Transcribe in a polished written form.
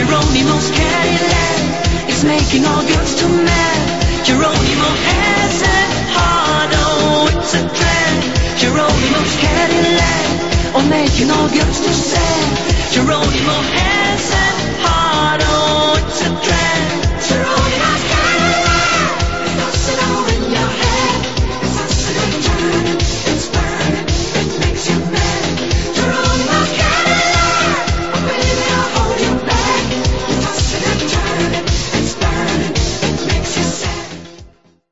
Geronimo's Cadillac is making all girls too mad. Geronimo has a heart, oh, it's a drag. Geronimo's Cadillac, oh, making all girls too sad. Geronimo has a